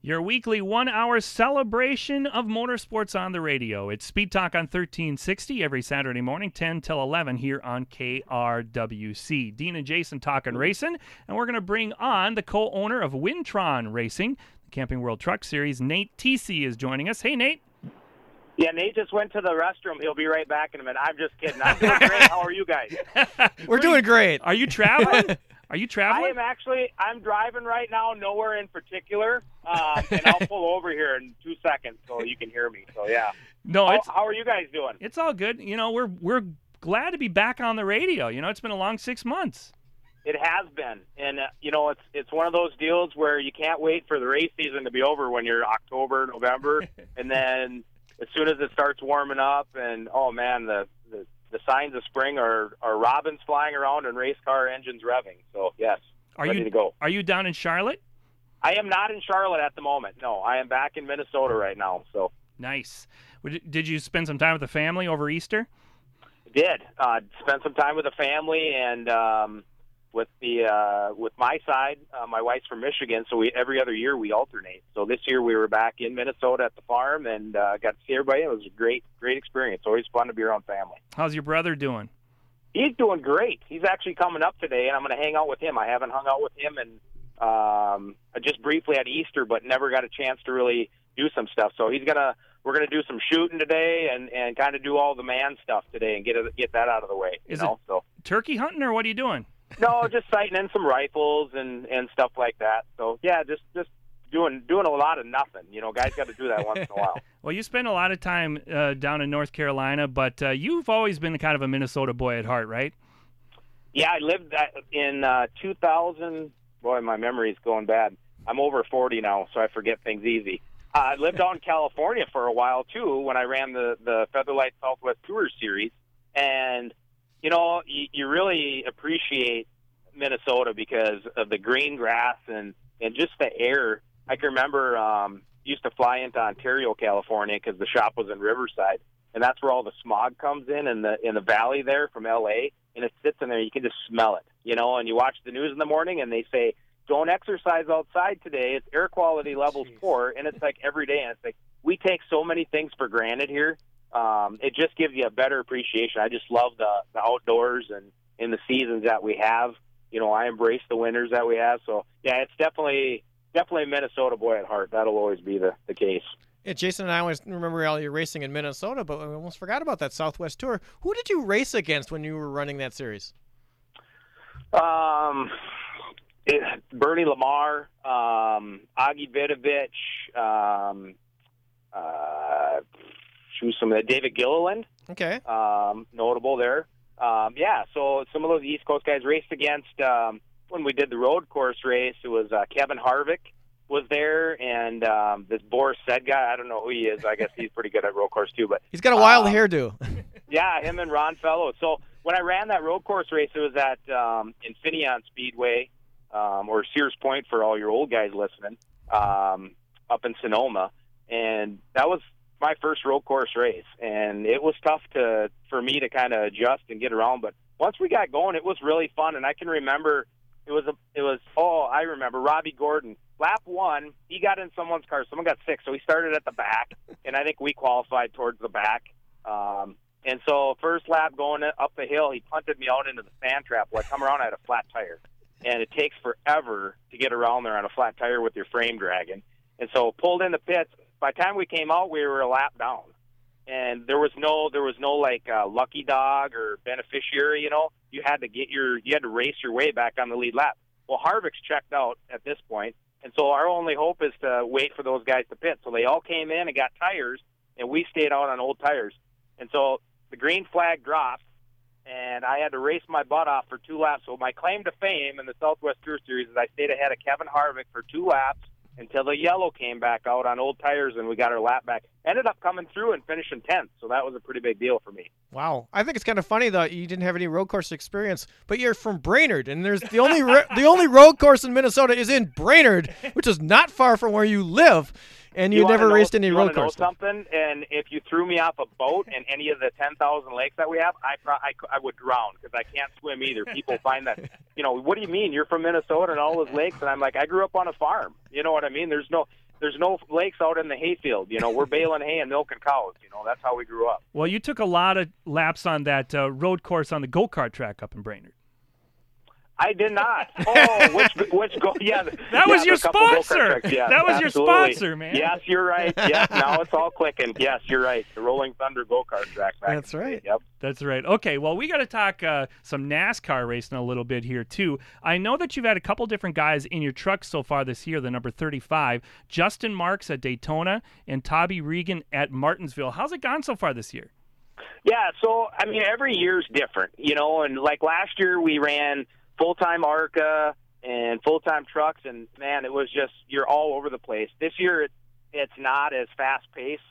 Your weekly 1 hour celebration of motorsports on the radio. It's Speed Talk on 1360 every Saturday morning, 10 till 11 here on KRWC. Dean and Jason talking racing, and we're going to bring on the co-owner of Wintron Racing, the Camping World Truck Series. Nate Teesey is joining us. Hey, Nate. Yeah, Nate just went to the restroom. He'll be right back in a minute. I'm just kidding. I'm doing great. How are you guys? We're doing great. Are you traveling? Are you traveling? I'm driving right now, nowhere in particular, and I'll pull over here in 2 seconds so you can hear me. So, yeah. No, how are you guys doing? It's all good. You know, we're glad to be back on the radio. You know, it's been a long 6 months. It has been, and it's one of those deals where you can't wait for the race season to be over when you're October, November, and then as soon as it starts warming up, and oh man, the signs of spring are robins flying around and race car engines revving. So yes, ready to go. Are you down in Charlotte? I am not in Charlotte at the moment. No, I am back in Minnesota right now. So nice. Did you spend some time with the family over Easter? Did spend some time with the family and with my side. My wife's from Michigan, so every other year we alternate. So this year we were back in Minnesota at the farm and got to see everybody. It was a great experience. Always fun to be around family. How's your brother doing? He's doing great. He's actually coming up today, and I'm going to hang out with him. I haven't hung out with him and just briefly at Easter, but never got a chance to really do some stuff. So we're gonna do some shooting today and kind of do all the man stuff today and get that out of the way. So turkey hunting, or what are you doing? No, just sighting in some rifles and stuff like that. So yeah, just doing a lot of nothing. You know, guys got to do that once in a while. Well, you spend a lot of time down in North Carolina, but you've always been kind of a Minnesota boy at heart, right? Yeah, I lived in 2000. Boy, my memory's going bad. I'm over 40 now, so I forget things easy. I lived out in California for a while too when I ran the Featherlight Southwest Tour Series, and you know, you really appreciate Minnesota because of the green grass and just the air. I can remember used to fly into Ontario, California, because the shop was in Riverside, and that's where all the smog comes in the valley there from L.A., and it sits in there. You can just smell it, you know, and you watch the news in the morning, and they say, don't exercise outside today. It's air quality levels poor, and it's like every day, and it's like we take so many things for granted here. It just gives you a better appreciation. I just love the outdoors and in the seasons that we have. You know, I embrace the winters that we have. So, yeah, it's definitely a Minnesota boy at heart. That'll always be the case. Yeah, Jason and I always remember all your racing in Minnesota, but we almost forgot about that Southwest Tour. Who did you race against when you were running that series? Bernie Lamar, Agi Vidovich, David Gilliland. Okay. Notable there. Yeah, so some of those East Coast guys raced against, when we did the road course race, it was Kevin Harvick was there, and this Boris Said guy, I don't know who he is. I guess he's pretty good at road course too. But he's got a wild hairdo. Yeah, him and Ron Fellows. So when I ran that road course race, it was at Infineon Speedway, or Sears Point for all your old guys listening, up in Sonoma. And that was my first road course race, and it was tough for me to kind of adjust and get around. But once we got going, it was really fun. And I can remember I remember Robbie Gordon. Lap one, he got in someone's car. Someone got sick, so he started at the back, and I think we qualified towards the back. And so first lap going up the hill, he punted me out into the sand trap. Well, I come around, I had a flat tire. And it takes forever to get around there on a flat tire with your frame dragging. And so pulled in the pits. By the time we came out, we were a lap down. And there was no like lucky dog or beneficiary, you know. You had to race your way back on the lead lap. Well, Harvick's checked out at this point. And so our only hope is to wait for those guys to pit. So they all came in and got tires, and we stayed out on old tires. And so the green flag dropped, and I had to race my butt off for 2 laps. So my claim to fame in the Southwest Tour Series is I stayed ahead of Kevin Harvick for 2 laps until the yellow came back out on old tires, and we got our lap back. Ended up coming through and finishing 10th, so that was a pretty big deal for me. Wow. I think it's kind of funny, though, you didn't have any road course experience, but you're from Brainerd, and there's the only road course in Minnesota is in Brainerd, which is not far from where you live. And you never raced any road course. Something, and if you threw me off a boat in any of the 10,000 lakes that we have, I would drown because I can't swim either. People find that, you know, what do you mean you're from Minnesota and all those lakes? And I'm like, I grew up on a farm. You know what I mean? there's no lakes out in the hayfield. We're baling hay and milking cows. That's how we grew up. Well, you took a lot of laps on that road course on the go-kart track up in Brainerd. I did not. Oh, which go? Yeah, that was your sponsor. Yeah, that was absolutely. your sponsor, man. Yes, you're right. Yes, now it's all clicking. Yes, you're right. The Rolling Thunder go-kart track. That's right. Yep. That's right. Okay, well, we got to talk some NASCAR racing a little bit here, too. I know that you've had a couple different guys in your truck so far this year, the number 35, Justin Marks at Daytona and Tobby Regan at Martinsville. How's it gone so far this year? Yeah, so, every year's different, and like last year we ran full-time ARCA and full-time trucks, and, man, it was just, you're all over the place. This year it's not as fast-paced.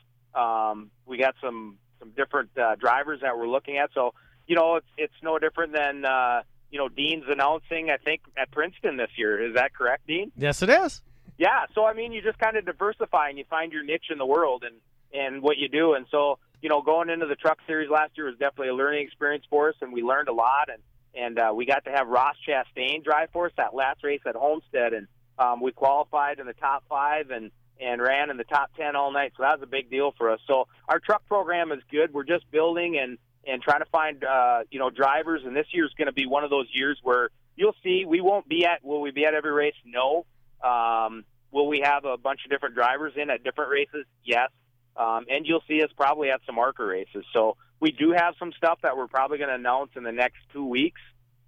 We got some different drivers that we're looking at. So, it's no different than, Dean's announcing, I think, at Princeton this year. Is that correct, Dean? Yes, it is. Yeah. So, you just kind of diversify and you find your niche in the world and what you do. And so, going into the truck series last year was definitely a learning experience for us, and we learned a lot. And we got to have Ross Chastain drive for us that last race at Homestead. And we qualified in the top 5 and ran in the top 10 all night. So that was a big deal for us. So our truck program is good. We're just building and trying to find, drivers. And this year is going to be one of those years where you'll see will we be at every race? No. Will we have a bunch of different drivers in at different races? Yes. And you'll see us probably at some ARCA races. So we do have some stuff that we're probably going to announce in the next 2 weeks.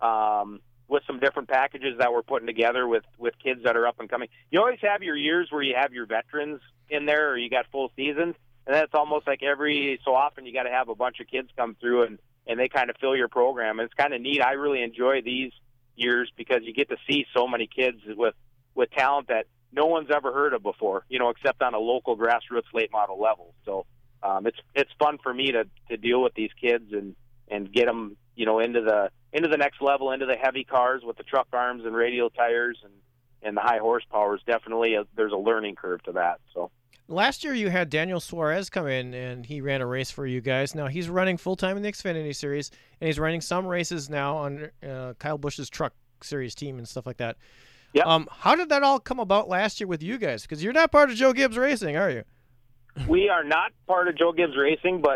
With some different packages that we're putting together with kids that are up and coming. You always have your years where you have your veterans in there or you got full seasons, and then it's almost like every so often you got to have a bunch of kids come through and they kind of fill your program. And it's kind of neat. I really enjoy these years because you get to see so many kids with talent that no one's ever heard of before, except on a local grassroots late model level. So it's fun for me to deal with these kids and get them, into the next level, into the heavy cars with the truck arms and radial tires and the high horsepower is definitely there's a learning curve to that. So last year you had Daniel Suarez come in and he ran a race for you guys. Now he's running full time in the Xfinity Series and he's running some races now on Kyle Busch's truck series team and stuff like that. Yeah. How did that all come about last year with you guys? Because you're not part of Joe Gibbs Racing, are you? We are not part of Joe Gibbs Racing, but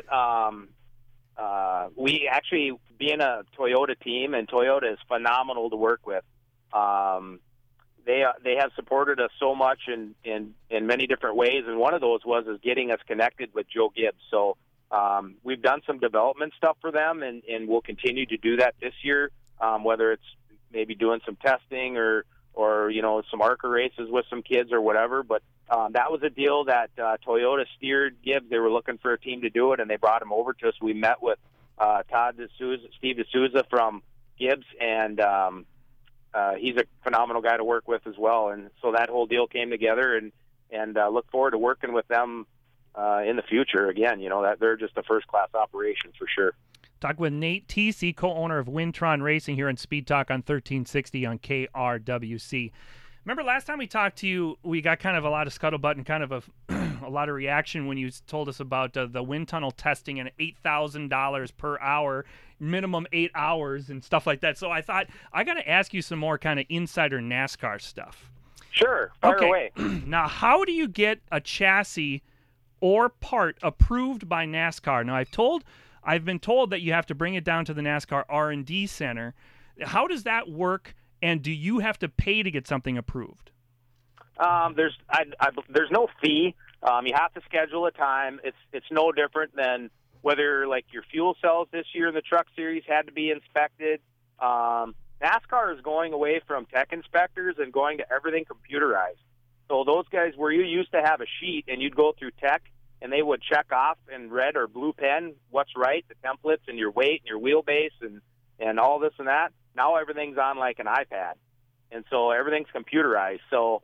we actually, being a Toyota team, and Toyota is phenomenal to work with. They have supported us so much in many different ways, and one of those was getting us connected with Joe Gibbs. So we've done some development stuff for them, and we'll continue to do that this year, whether it's maybe doing some testing or some ARCA races with some kids or whatever. But that was a deal that Toyota steered Gibbs. They were looking for a team to do it, and they brought him over to us. We met with Steve D'Souza from Gibbs, and he's a phenomenal guy to work with as well. And so that whole deal came together, and look forward to working with them in the future. Again, that they're just a first-class operation for sure. Talk with Nate Teesey, co-owner of Wintron Racing here in Speed Talk on 1360 on KRWC. Remember last time we talked to you, we got kind of a lot of scuttlebutt and kind of a lot of reaction when you told us about the wind tunnel testing and $8,000 per hour, minimum 8 hours and stuff like that. So I thought I got to ask you some more kind of insider NASCAR stuff. Sure, fire away. Now, how do you get a chassis or part approved by NASCAR? Now, I've been told that you have to bring it down to the NASCAR R&D Center. How does that work, and do you have to pay to get something approved? There's no fee. You have to schedule a time. It's no different than whether like your fuel cells this year in the truck series had to be inspected. NASCAR is going away from tech inspectors and going to everything computerized. So those guys where you used to have a sheet and you'd go through tech, and they would check off in red or blue pen what's right, the templates and your weight and your wheelbase and all this and that. Now everything's on like an iPad, and so everything's computerized. So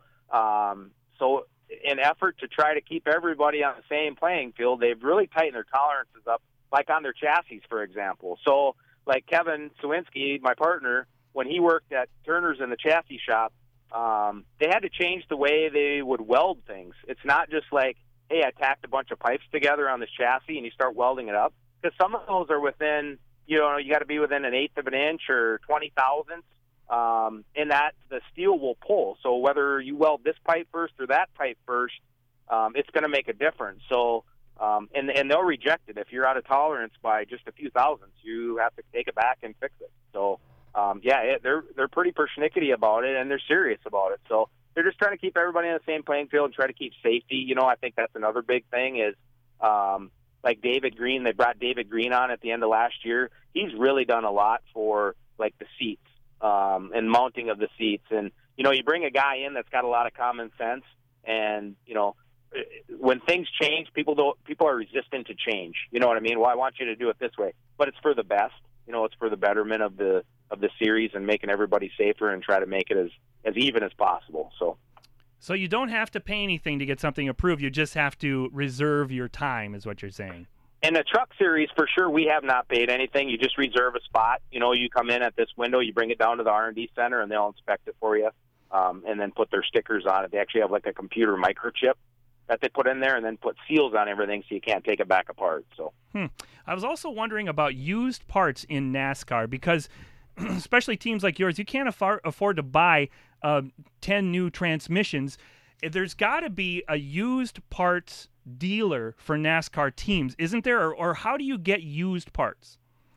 in effort to try to keep everybody on the same playing field, they've really tightened their tolerances up, like on their chassis, for example. So like Kevin Sawinski, my partner, when he worked at Turner's in the chassis shop, they had to change the way they would weld things. It's not just like, hey, I tacked a bunch of pipes together on this chassis and you start welding it up. Because some of those are within, you got to be within 1/8 of an inch or 20 thousandths, in that the steel will pull. So whether you weld this pipe first or that pipe first, it's going to make a difference. So, and they'll reject it. If you're out of tolerance by just a few thousandths, you have to take it back and fix it. So, they're pretty persnickety about it, and they're serious about it. So they're just trying to keep everybody on the same playing field and try to keep safety. I think that's another big thing is, like David Green, they brought David Green on at the end of last year. He's really done a lot for like the seats, and mounting of the seats. And, you bring a guy in that's got a lot of common sense, and, when things change, people are resistant to change. You know what I mean? Well, I want you to do it this way, but it's for the best. It's for the betterment of the series and making everybody safer and try to make it as even as possible. So you don't have to pay anything to get something approved. You just have to reserve your time, is what you're saying. In the truck series, for sure, we have not paid anything. You just reserve a spot. You come in at this window, you bring it down to the R&D center, and they'll inspect it for you, and then put their stickers on it. They actually have like a computer microchip that they put in there, and then put seals on everything so you can't take it back apart. So, I was also wondering about used parts in NASCAR because, especially teams like yours, you can't afford to buy 10 new transmissions. There's got to be a used parts dealer for NASCAR teams, isn't there? Or how do you get used parts?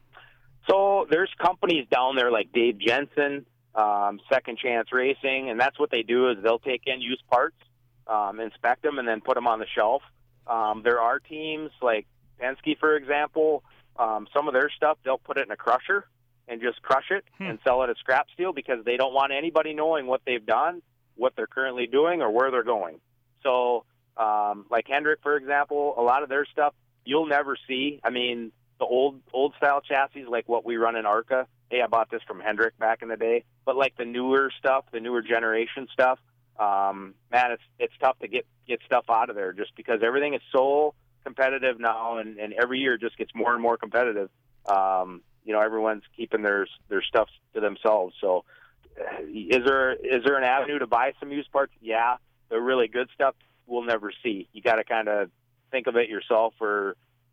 So there's companies down there like Dave Jensen, Second Chance Racing, and that's what they do is they'll take in used parts, inspect them, and then put them on the shelf. There are teams like Penske, for example. Some of their stuff, they'll put it in a crusher and just crush it and sell it as scrap steel because they don't want anybody knowing what they've done, what they're currently doing, or where they're going. So, like Hendrick, for example, a lot of their stuff you'll never see. I mean, the old style chassis, like what we run in ARCA, hey, I bought this from Hendrick back in the day. But like the newer stuff, the newer generation stuff, man, it's tough to get stuff out of there just because everything is so competitive now, and every year it just gets more and more competitive. Everyone's keeping their stuff to themselves. So, is there an avenue to buy some used parts? Yeah, the really good stuff we'll never see. You got to kind of think of it yourself, or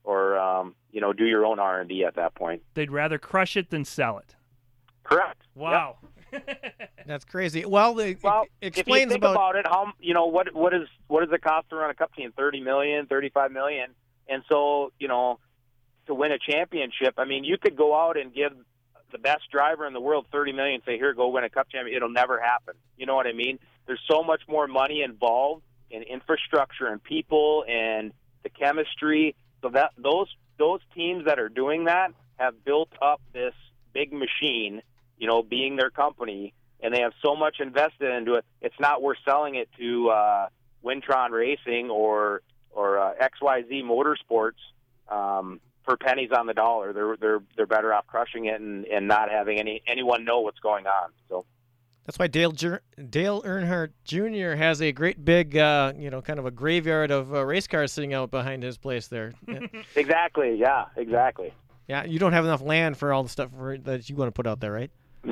do your own R&D at that point. They'd rather crush it than sell it. Correct. Wow. Yep. That's crazy. Well, it explains if you think about it, how what does it cost to run a Cup team? $30 million, $35 million, and so to win a championship, I mean, you could go out and give the best driver in the world $30 million, and say, "Here, go win a Cup championship." It'll never happen. You know what I mean? There's so much more money involved in infrastructure and people and the chemistry. So that those teams that are doing that have built up this big machine, being their company, and they have so much invested into it. It's not worth selling it to Wintron Racing or XYZ Motorsports for pennies on the dollar. They're better off crushing it and not having anyone know what's going on. So that's why Dale Earnhardt Jr. has a great big, kind of a graveyard of race cars sitting out behind his place there. Yeah. Exactly. Yeah. Exactly. Yeah, you don't have enough land for all the stuff that you want to put out there, right?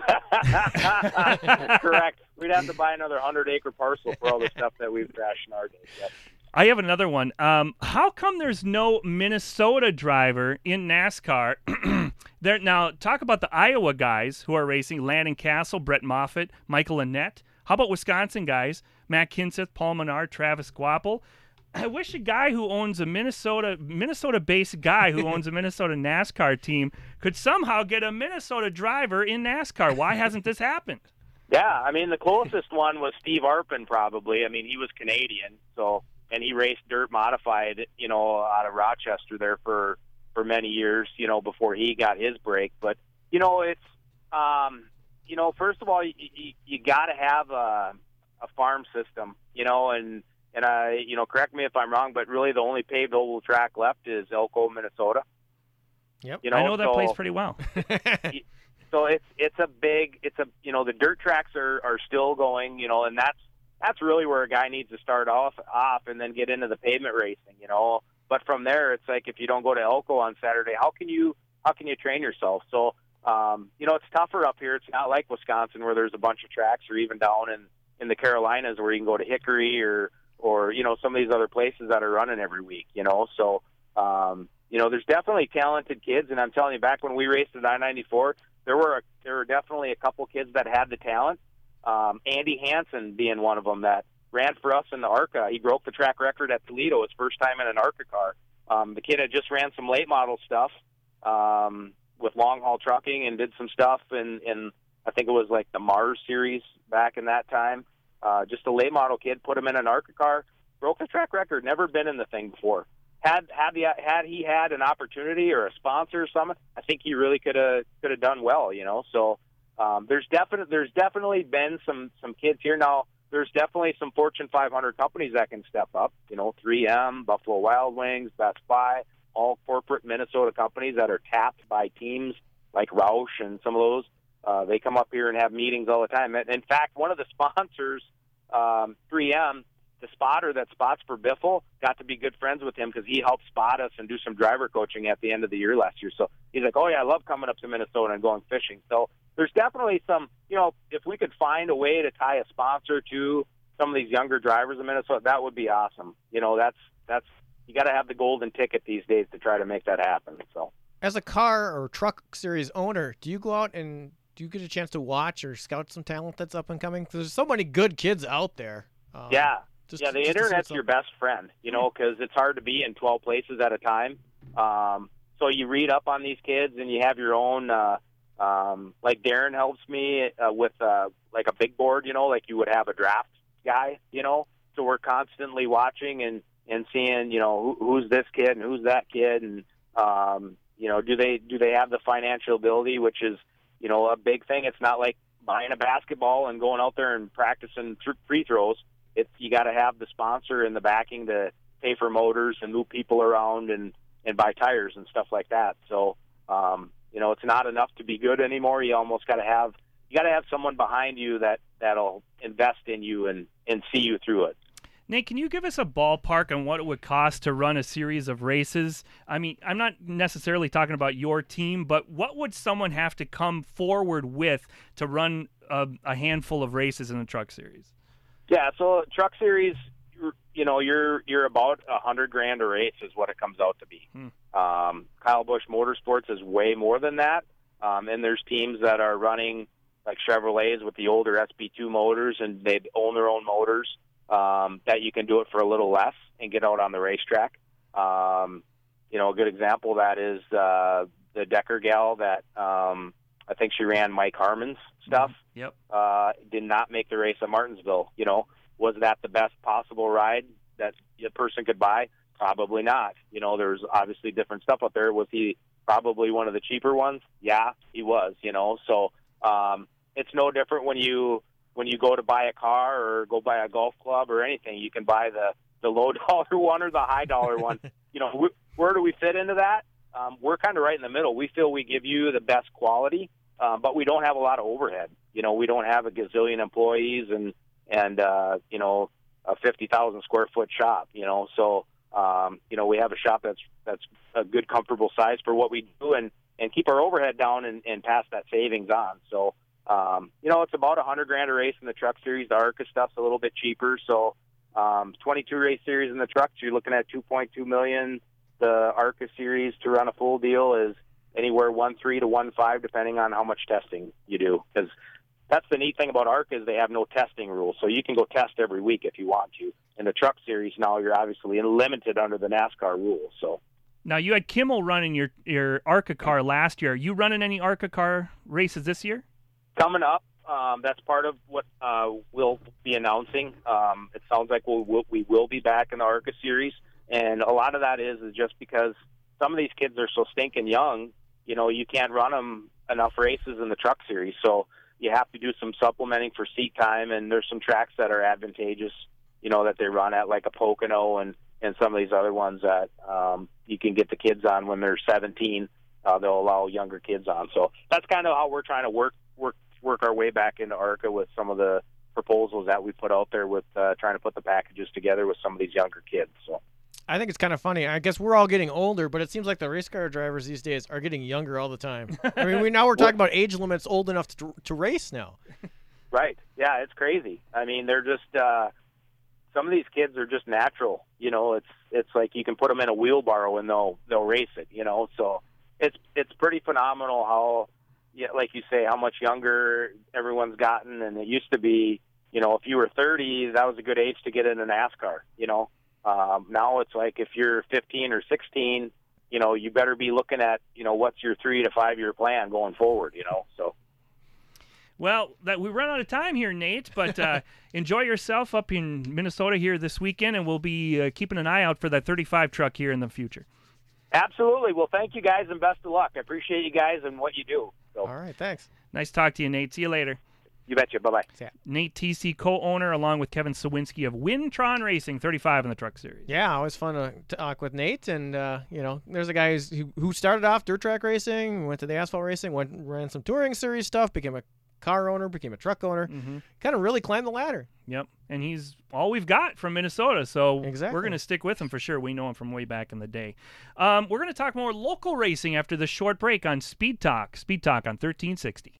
Correct. We'd have to buy another 100-acre parcel for all the stuff that we've trashed in our day. Yep. I have another one. How come there's no Minnesota driver in NASCAR? Now, talk about the Iowa guys who are racing: Landon Castle, Brett Moffitt, Michael Annett. How about Wisconsin guys? Matt Kenseth, Paul Menard, Travis Guapel. I wish a guy who owns a Minnesota-based guy who owns a Minnesota NASCAR team could somehow get a Minnesota driver in NASCAR. Why hasn't this happened? Yeah, I mean, the closest one was Steve Arpin, probably. I mean, he was Canadian, and he raced dirt modified, out of Rochester there for many years, before he got his break. But, it's, first of all, you got to have a farm system, and correct me if I'm wrong, but really the only paved oval track left is Elko, Minnesota. Yep. I know that place pretty well. So the dirt tracks are still going, and that's really where a guy needs to start off and then get into the pavement racing, But from there, it's like if you don't go to Elko on Saturday, how can you train yourself? So, it's tougher up here. It's not like Wisconsin where there's a bunch of tracks, or even down in the Carolinas where you can go to Hickory or some of these other places that are running every week, So, there's definitely talented kids, and I'm telling you, back when we raced at I-94, there were definitely a couple kids that had the talent. Andy Hansen being one of them that ran for us in the ARCA. He broke the track record at Toledo, his first time in an ARCA car. The kid had just ran some late model stuff with long haul trucking and did some stuff in I think it was like the Mars series back in that time. Just a late model kid, put him in an ARCA car, broke the track record, never been in the thing before. Had he had an opportunity or a sponsor or something, I think he really could have done well, you know. So there's definitely been some kids here now. There's definitely some Fortune 500 companies that can step up, you know, 3M, Buffalo Wild Wings, Best Buy, all corporate Minnesota companies that are tapped by teams like Roush and some of those. They come up here and have meetings all the time. In fact, one of the sponsors, 3M, the spotter that spots for Biffle, got to be good friends with him because he helped spot us and do some driver coaching at the end of the year last year. So he's like, oh, yeah, I love coming up to Minnesota and going fishing. So there's definitely some, you know, if we could find a way to tie a sponsor to some of these younger drivers in Minnesota, that would be awesome. You know, that's you got to have the golden ticket these days to try to make that happen. So as a car or truck series owner, do you go out and do you get a chance to watch or scout some talent that's up and coming? Because there's so many good kids out there. Yeah, the internet's your best friend, you know, because it's hard to be in 12 places at a time. So you read up on these kids and you have your own, like Darren helps me with like a big board, you know, like you would have a draft guy, you know. So we're constantly watching and seeing, you know, who's this kid and who's that kid, and you know, do they have the financial ability, which is, you know, a big thing. It's not like buying a basketball and going out there and practicing free throws. You got to have the sponsor and the backing to pay for motors and move people around and buy tires and stuff like that. So, you know, it's not enough to be good anymore. You almost got to have someone behind you that'll invest in you and see you through it. Nate, can you give us a ballpark on what it would cost to run a series of races? I mean, I'm not necessarily talking about your team, but what would someone have to come forward with to run a handful of races in the truck series? Yeah, so truck series, you know, you're about $100,000 a race is what it comes out to be. Kyle Busch Motorsports is way more than that, and there's teams that are running like Chevrolets with the older SP2 motors, and they own their own motors. That you can do it for a little less and get out on the racetrack. You know, a good example of that is the Decker gal that I think she ran Mike Harmon's stuff. Yep. Did not make the race at Martinsville. You know, was that the best possible ride that a person could buy? Probably not. You know, there's obviously different stuff out there. Was he probably one of the cheaper ones? Yeah, he was. You know, so it's no different when you go to buy a car or go buy a golf club or anything. You can buy the low dollar one or the high dollar one. You know, where do we fit into that? We're kind of right in the middle. We feel we give you the best quality, but we don't have a lot of overhead. You know, we don't have a gazillion employees and you know, a 50,000 square foot shop. You know, so you know, we have a shop that's a good, comfortable size for what we do and keep our overhead down and pass that savings on. So. You know, it's about $100,000 a race in the truck series. The ARCA stuff's a little bit cheaper. So, 22 race series in the trucks, you're looking at $2.2 million. The ARCA series to run a full deal is anywhere 1.3 to 1.5, depending on how much testing you do. Because that's the neat thing about ARCA is they have no testing rules. So you can go test every week if you want to. In the truck series now, you're obviously limited under the NASCAR rules. So. Now, you had Kimmel running your ARCA car last year. Are you running any ARCA car races this year? Coming up, that's part of what we'll be announcing. It sounds like we will be back in the ARCA series, and a lot of that is just because some of these kids are so stinking young. You know, you can't run them enough races in the truck series, so you have to do some supplementing for seat time. And there's some tracks that are advantageous, you know, that they run at, like a Pocono and some of these other ones that you can get the kids on when they're 17. They'll allow younger kids on. So that's kind of how we're trying to work our way back into ARCA with some of the proposals that we put out there with trying to put the packages together with some of these younger kids. So I think it's kind of funny. I guess we're all getting older, but it seems like the race car drivers these days are getting younger all the time. I mean, we're talking about age limits old enough to race now. Right. Yeah, it's crazy. I mean, they're just some of these kids are just natural. You know, it's like you can put them in a wheelbarrow and they'll race it. You know, so it's pretty phenomenal how. Yeah, like you say, how much younger everyone's gotten, and it used to be, if you were 30, that was a good age to get into NASCAR. Now it's like if you're 15 or 16, you better be looking at, what's your 3 to 5 year plan going forward, so. Well, we run out of time here, Nate, but enjoy yourself up in Minnesota here this weekend, and we'll be keeping an eye out for that 35 truck here in the future. Absolutely. Well, thank you guys, and best of luck. I appreciate you guys and what you do. So. All right, thanks. Nice to talk to you, Nate. See you later. You betcha. Bye-bye. Nate TC, co-owner, along with Kevin Sawinski of Wintron Racing, 35 in the Truck Series. Yeah, always fun to talk with Nate. And, there's a guy who started off dirt track racing, went to the asphalt racing, ran some touring series stuff, became a car owner, became a truck owner, kind of really climbed the ladder. Yep, and he's all we've got from Minnesota, so exactly. We're going to stick with him for sure. We know him from way back in the day. We're going to talk more local racing after the short break on Speed Talk on 1360.